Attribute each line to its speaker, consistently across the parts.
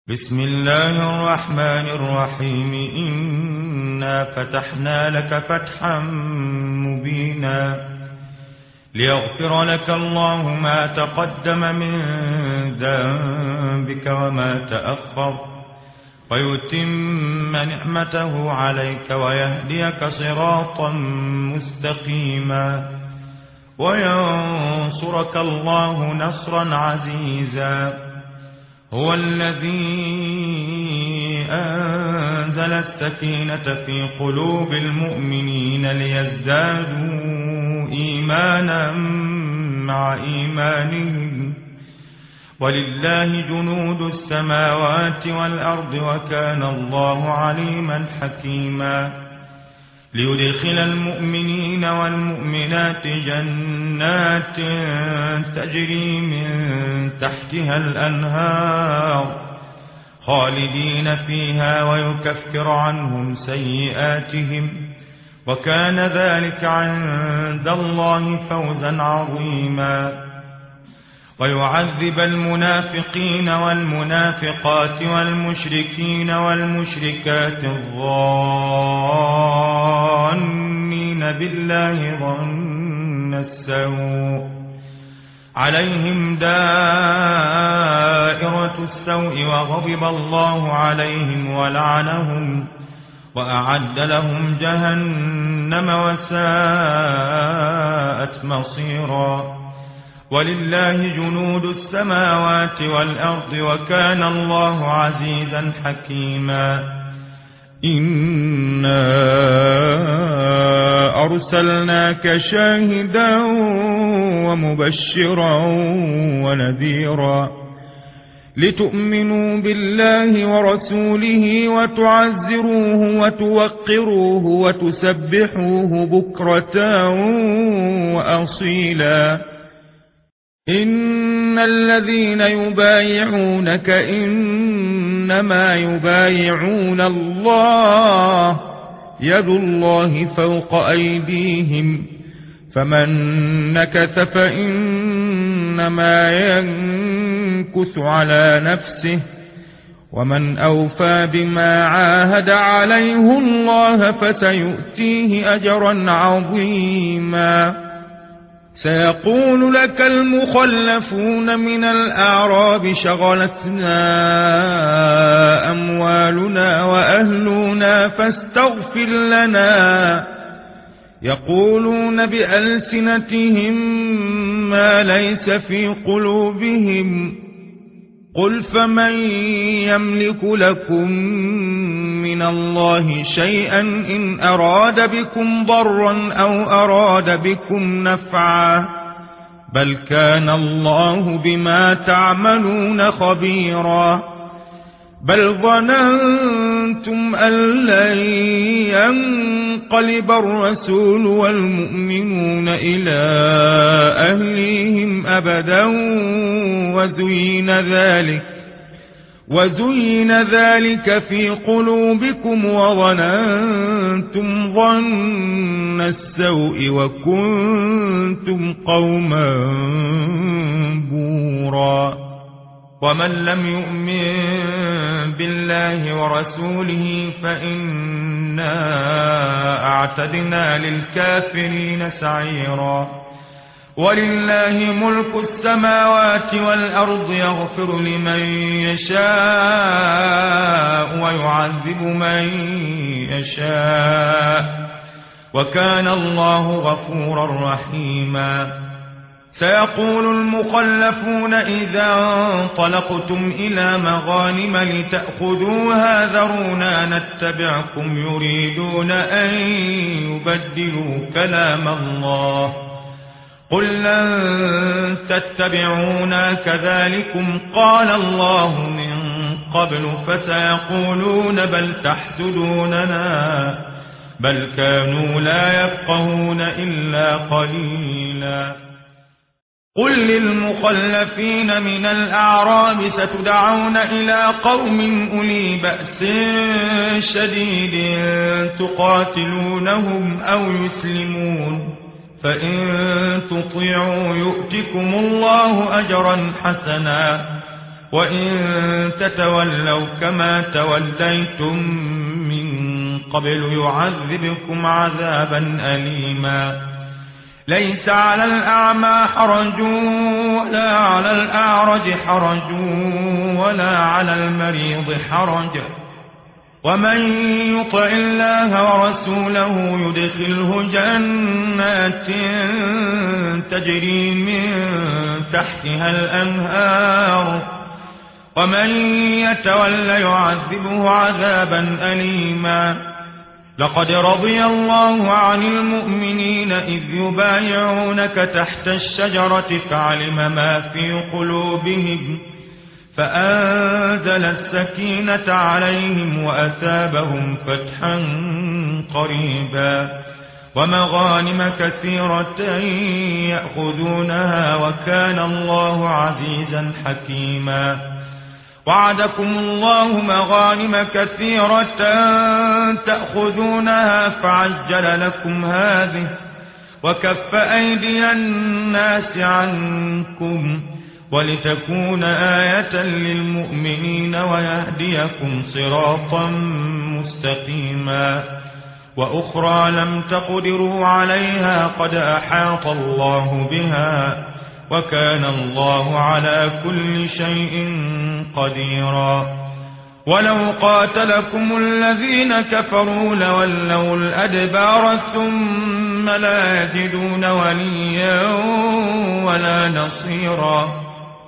Speaker 1: بسم الله الرحمن الرحيم إنا فتحنا لك فتحا مبينا ليغفر لك الله ما تقدم من ذنبك وما تأخر ويتم نعمته عليك ويهديك صراطا مستقيما وينصرك الله نصرا عزيزا هو الذي أنزل السكينة في قلوب المؤمنين ليزدادوا إيمانا مع إيمانهم ولله جنود السماوات والأرض وكان الله عليما حكيما ليدخل المؤمنين والمؤمنات جنات تجري من تحتها الأنهار خالدين فيها ويكفر عنهم سيئاتهم وكان ذلك عند الله فوزا عظيما ويعذب المنافقين والمنافقات والمشركين والمشركات الظانين بالله ظن السوء عليهم دائرة السوء وغضب الله عليهم ولعنهم وأعد لهم جهنم وساءت مصيرا ولله جنود السماوات والأرض وكان الله عزيزا حكيما إنا أرسلناك شاهدا ومبشرا ونذيرا لتؤمنوا بالله ورسوله وتعزروه وتوقروه وتسبحوه بكرة وأصيلا إن الذين يبايعونك إنما يبايعون الله يد الله فوق أيديهم فمن نكث فإنما ينكث على نفسه ومن أوفى بما عاهد عليه الله فسيؤتيه أجرا عظيما سيقول لك المخلفون من الأعراب شغلتنا أموالنا وأهلنا فاستغفر لنا يقولون بألسنتهم ما ليس في قلوبهم قل فمن يملك لكم من الله شيئا إن أراد بكم ضرا أو أراد بكم نفعا بل كان الله بما تعملون خبيرا بل ظننتم أن لن ينقلب الرسول والمؤمنون إلى أهليهم أبدا وزين ذلك في قلوبكم وظننتم ظن السوء وكنتم قوما بورا ومن لم يؤمن بالله ورسوله فإنا أعتدنا للكافرين سعيرا ولله ملك السماوات والأرض يغفر لمن يشاء ويعذب من يشاء وكان الله غفورا رحيما سيقول المخلفون إذا انطلقتم إلى مغانم لتأخذوها ذرونا نتبعكم يريدون أن يبدلوا كلام الله قل لن تتبعونا كذلكم قال الله من قبل فسيقولون بل تحسدوننا بل كانوا لا يفقهون إلا قليلا قل للمخلفين من الأعراب ستدعون إلى قوم أولي بأس شديد تقاتلونهم أو يسلمون فإن تطيعوا يؤتكم الله أجرا حسنا وإن تتولوا كما توليتم من قبل يعذبكم عذابا أليما ليس على الأعمى حرج ولا على الأعرج حرج ولا على المريض حرج ومن يطع الله ورسوله يدخله جنات تجري من تحتها الأنهار ومن يتول يعذبه عذابا أليما لقد رضي الله عن المؤمنين إذ يبايعونك تحت الشجرة فعلم ما في قلوبهم فأنزل السكينة عليهم وأثابهم فتحا قريبا ومغانم كثيرة يأخذونها وكان الله عزيزا حكيما وعدكم الله مغانم كثيرة تأخذونها فعجل لكم هذه وكف أيدي الناس عنكم ولتكون آية للمؤمنين ويهديكم صراطا مستقيما وأخرى لم تقدروا عليها قد أحاط الله بها وكان الله على كل شيء قديرا ولو قاتلكم الذين كفروا لولوا الأدبار ثم لا يجدون وليا ولا نصيرا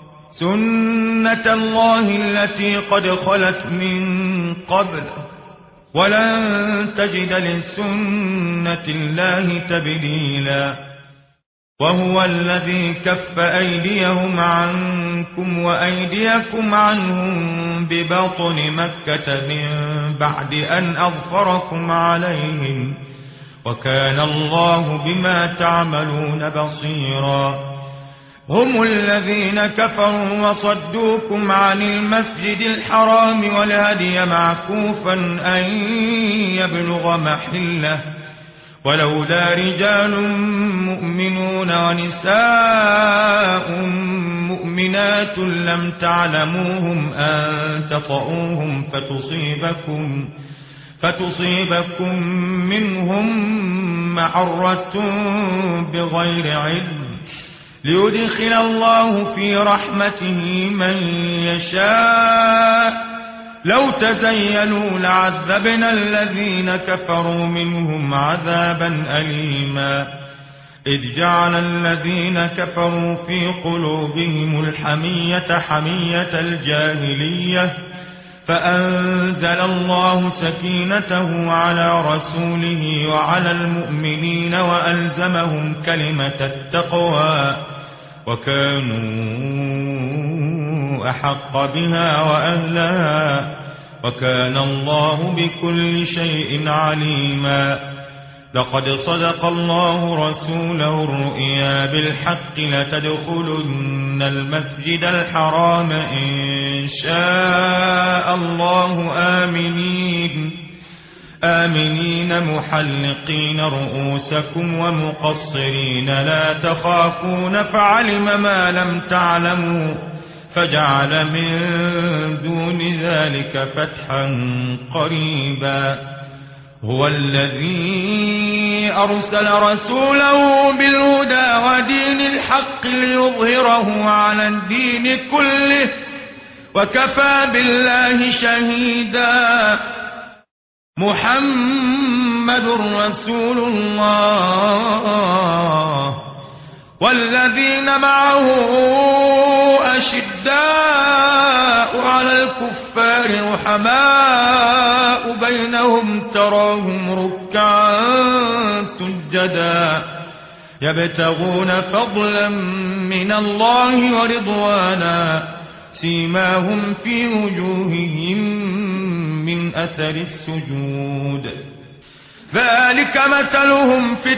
Speaker 1: سنة الله التي قد خلت من قبل ولن تجد لسنة الله تبديلا وهو الذي كف أيديهم عنكم وأيديكم عنهم ببطن مكة من بعد أن أظفركم عليهم وكان الله بما تعملون بصيرا هم الذين كفروا وصدوكم عن المسجد الحرام والهدي معكوفا أن يبلغ محله ولولا رجال مؤمنون ونساء مؤمنات لم تعلموهم أن تطؤوهم فتصيبكم منهم معرة بغير علم ليدخل الله في رحمته من يشاء لو تزيلوا لعذبنا الذين كفروا منهم عذابا أليما إذ جعل الذين كفروا في قلوبهم الحمية حمية الجاهلية فأنزل الله سكينته على رسوله وعلى المؤمنين وألزمهم كلمة التقوى وكانوا أحق بها وأهلها وكان الله بكل شيء عليما لقد صدق الله رسوله الرؤيا بالحق لتدخلن المسجد الحرام إن شاء الله آمنين محلقين رؤوسكم ومقصرين لا تخافون فعلم ما لم تعلموا فجعل من دون ذلك فتحا قريبا هو الذي أرسل رسوله بالهدى ودين الحق ليظهره على الدين كله وكفى بالله شهيدا محمد رسول الله والذين معه أشداء على الكفار رحماء بينهم تراهم ركعا سجدا يبتغون فضلا من الله ورضوانا سيماهم في وجوههم من أثر السجود ذلك مثلهم في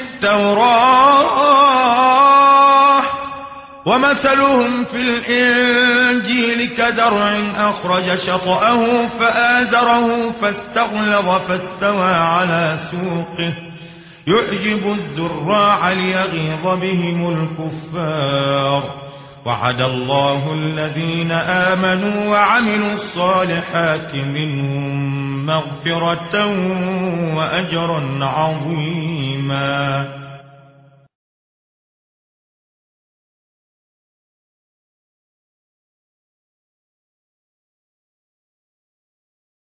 Speaker 1: التوراة ومثلهم في الإنجيل كزرع أخرج شطأه فآزره فاستغلظ فاستوى على سوقه يعجب الزراع ليغيظ بهم الكفار وعد الله الذين آمنوا وعملوا الصالحات منهم مغفرة وأجرا عظيما.